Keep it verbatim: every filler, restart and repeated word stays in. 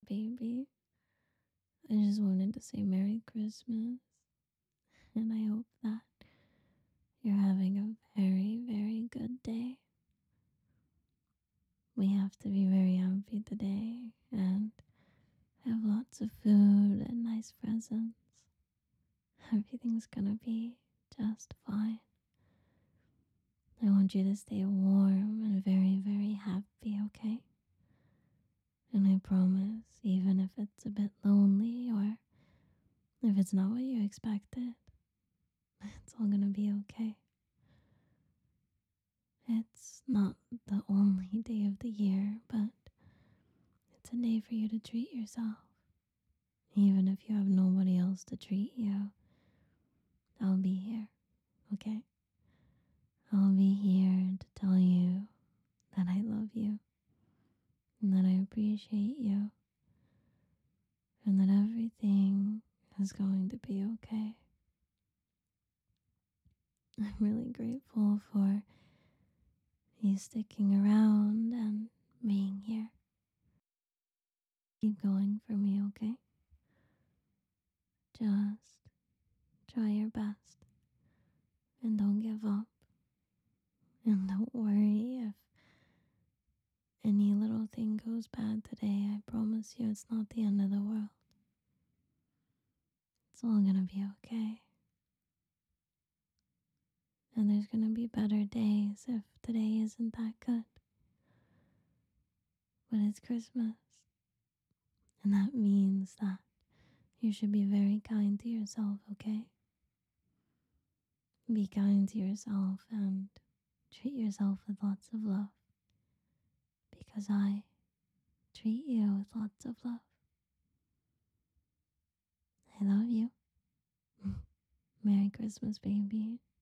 baby. I just wanted to say Merry Christmas, and I hope that you're having a very, very good day. We have to be very happy today and have lots of food and nice presents. Everything's gonna be just fine. I want you to stay warm and very, very happy, okay? And I promise, even if it's a bit lonely or if it's not what you expected, it's all gonna be okay. It's not the only day of the year, but it's a day for you to treat yourself. Even if you have nobody else to treat you, I'll be here, okay? I'll be here to tell you that I love you and that I appreciate you and that everything is going to be okay. I'm really grateful for you sticking around and being here. Keep going for me, okay? Just try your best and don't give up. And don't worry if any little thing goes bad today. I promise you it's not the end of the world. It's all gonna be okay. And there's gonna be better days if today isn't that good. But it's Christmas. And that means that you should be very kind to yourself, okay? Be kind to yourself and treat yourself with lots of love. Because I treat you with lots of love. I love you. Merry Christmas, baby.